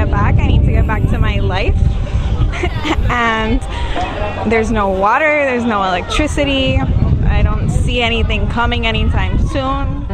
get back. I need to get back to my life. And there's no water, there's no electricity. I don't see anything coming anytime soon.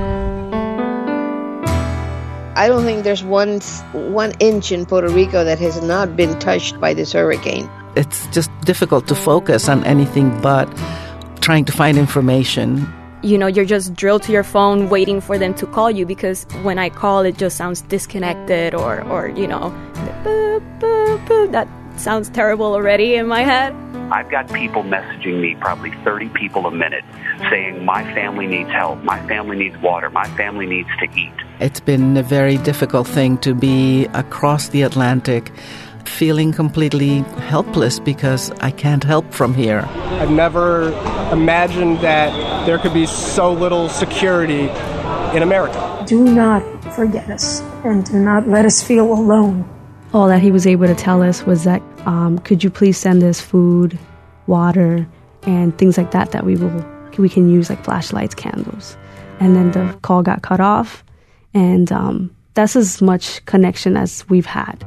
I don't think there's one inch in Puerto Rico that has not been touched by this hurricane. It's just difficult to focus on anything but trying to find information. You know, you're just drilled to your phone waiting for them to call you, because when I call, it just sounds disconnected or you know, boop, boop, boop. That sounds terrible already in my head. I've got people messaging me, probably 30 people a minute, saying my family needs help, my family needs water, my family needs to eat. It's been a very difficult thing to be across the Atlantic, feeling completely helpless because I can't help from here. I've never imagined that there could be so little security in America. Do not forget us and do not let us feel alone. All that he was able to tell us was that could you please send us food, water, and things like that we can use, like flashlights, candles. And then the call got cut off, and that's as much connection as we've had.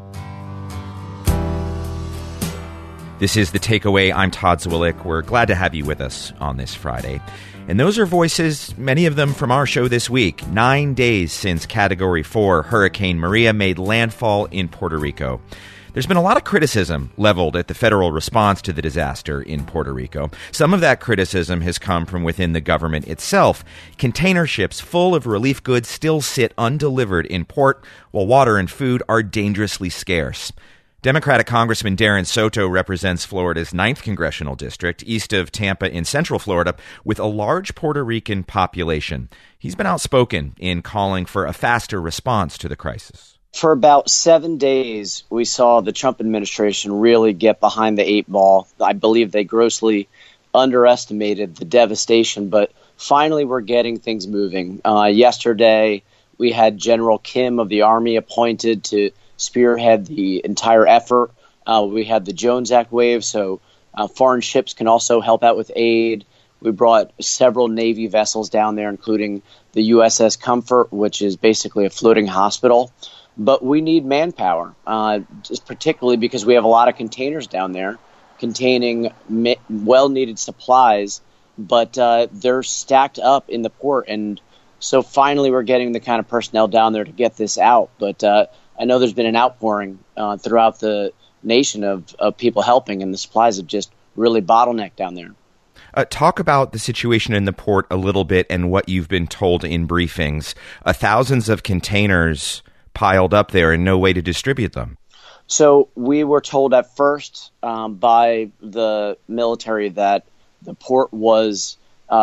This is The Takeaway. I'm Todd Zwillich. We're glad to have you with us on this Friday. And those are voices, many of them from our show this week, 9 days since Category 4 Hurricane Maria made landfall in Puerto Rico. There's been a lot of criticism leveled at the federal response to the disaster in Puerto Rico. Some of that criticism has come from within the government itself. Container ships full of relief goods still sit undelivered in port, while water and food are dangerously scarce. Democratic Congressman Darren Soto represents Florida's 9th congressional district, east of Tampa in central Florida, with a large Puerto Rican population. He's been outspoken in calling for a faster response to the crisis. For about 7 days, we saw the Trump administration really get behind the 8 ball. I believe they grossly underestimated the devastation, but finally we're getting things moving. Yesterday, we had General Kim of the Army appointed to spearhead the entire effort. We had the Jones Act waived, so foreign ships can also help out with aid. We brought several Navy vessels down there, including the USS Comfort, which is basically a floating hospital. But we need manpower, just particularly because we have a lot of containers down there containing well-needed supplies, but they're stacked up in the port. And so finally we're getting the kind of personnel down there to get this out. But I know there's been an outpouring throughout the nation of people helping, and the supplies have just really bottlenecked down there. Talk about the situation in the port a little bit and what you've been told in briefings. Thousands of containers piled up there and no way to distribute them. So we were told at first by the military that the port was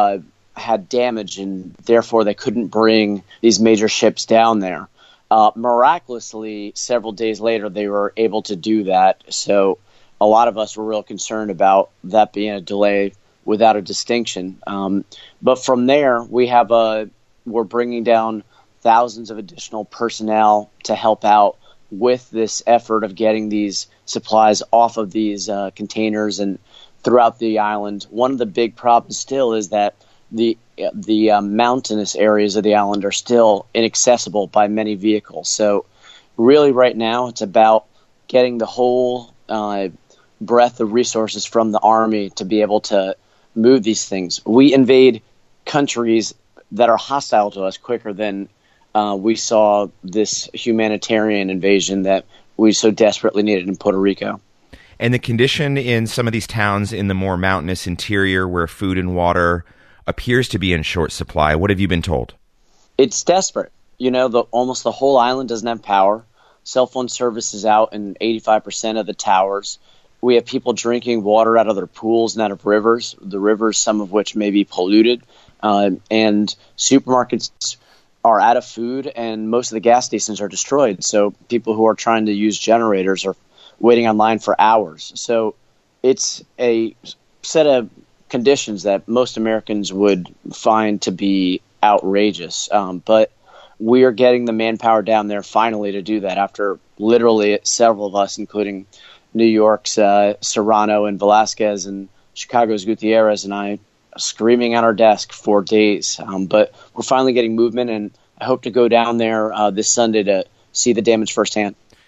had damage and therefore they couldn't bring these major ships down there. Miraculously, several days later, they were able to do that. So a lot of us were real concerned about that being a delay without a distinction. But from there, we're bringing down thousands of additional personnel to help out with this effort of getting these supplies off of these containers and throughout the island. One of the big problems still is that the mountainous areas of the island are still inaccessible by many vehicles. So really right now it's about getting the whole breadth of resources from the Army to be able to move these things. We invade countries that are hostile to us quicker than we saw this humanitarian invasion that we so desperately needed in Puerto Rico. And the condition in some of these towns in the more mountainous interior where food and water appears to be in short supply, what have you been told? It's desperate. You know, almost the whole island doesn't have power. Cell phone service is out in 85% of the towers. We have people drinking water out of their pools and out of rivers, the rivers, some of which may be polluted. And supermarkets are out of food, and most of the gas stations are destroyed. So people who are trying to use generators are waiting online for hours. So it's a set of conditions that most Americans would find to be outrageous. But we are getting the manpower down there finally to do that after literally several of us, including New York's Serrano and Velasquez and Chicago's Gutierrez and I, screaming at our desk for days. But we're finally getting movement, and I hope to go down there this Sunday to see the damage firsthand.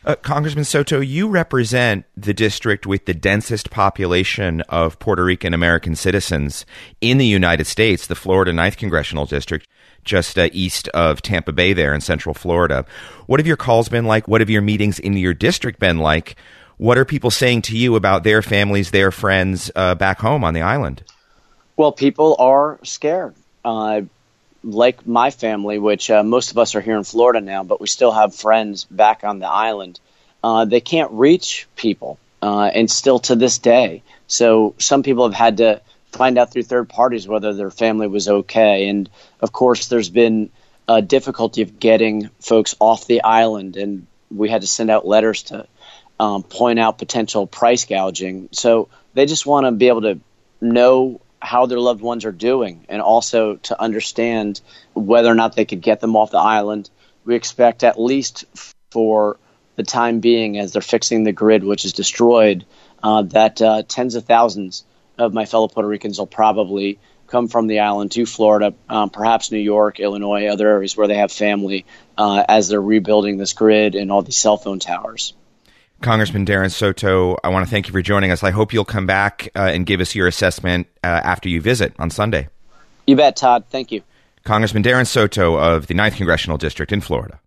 Congressman Soto, you represent the district with the densest population of Puerto Rican American citizens in the United States, the Florida 9th Congressional District, just east of Tampa Bay there in Central Florida. What have your calls been like? What have your meetings in your district been like? What are people saying to you about their families, their friends back home on the island? Well, people are scared. Like my family, which most of us are here in Florida now, but we still have friends back on the island. They can't reach people, and still to this day. So some people have had to find out through third parties whether their family was okay. And, of course, there's been a difficulty of getting folks off the island, and we had to send out letters to point out potential price gouging. So they just want to be able to know how their loved ones are doing, and also to understand whether or not they could get them off the island. We expect, at least for the time being, as they're fixing the grid, which is destroyed, that tens of thousands of my fellow Puerto Ricans will probably come from the island to Florida, perhaps New York, Illinois, other areas where they have family, as they're rebuilding this grid and all these cell phone towers. Congressman Darren Soto, I want to thank you for joining us. I hope you'll come back and give us your assessment after you visit on Sunday. You bet, Todd. Thank you. Congressman Darren Soto of the 9th Congressional District in Florida.